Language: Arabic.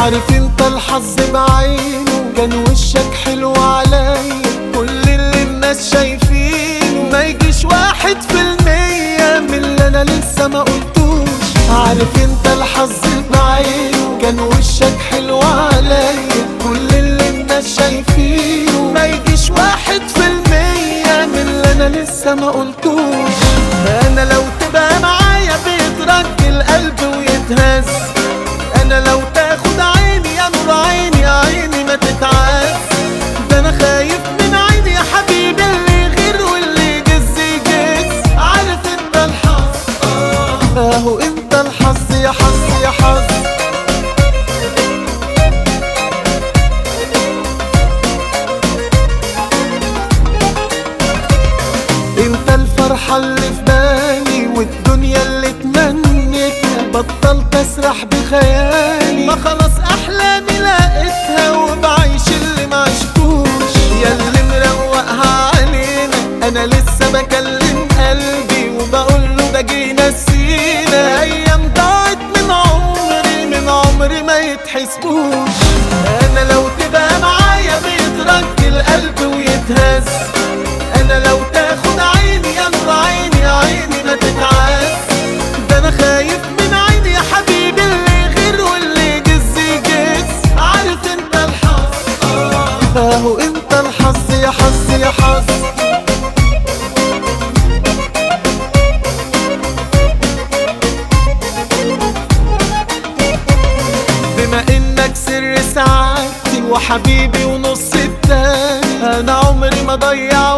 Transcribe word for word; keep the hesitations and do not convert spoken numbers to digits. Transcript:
عارف انت الحظ بعينه كان وشك حلو عليا، كل اللي الناس شايفينه ما يجيش واحد في المية من اللي انا لسه ما قلتوش. عارف انت الحظ بعينه كان وشك حلو عليا، كل اللي الناس شايفينه ما يجيش واحد في المية من اللي انا لسه ما قلتوش. انا لو تبقى معايا بيترج القلب ويتهز، انا لو تاخد عيني يا نور عيني عيني ما تتعز. ده انا خايف من عيني يا حبيبي اللي يغير واللي يجز يجز. عارف انت الحظ اه اهو انت الحظ يا حظ يا حظ. انت الفرحة اللي في بالي والدنيا اللي تمنيتها، بطلت اسرح بخيالي ما خلاص احلامي لقيتها وبعيش اللي معشتوش. يا اللي مروقها علينا انا لسه بكلم قلبي وبقوله ده جينا سينا، ايام ضاعت من عمري من عمري ما يتحسبوش. انا لو تبقى معايا بيترج القلب ويتهز، انا لو تاخد عيني يا نور عيني عيني ما تتعز. ده انا خايف من عيني يا حبيبي اللي يغير واللي يجز يجز. عارف انت الحظ اه اهو انت الحظ يا حظ يا حظ. بما انك سر سعادتي وحبيبي ونص التاني، انا عمري ما ضيع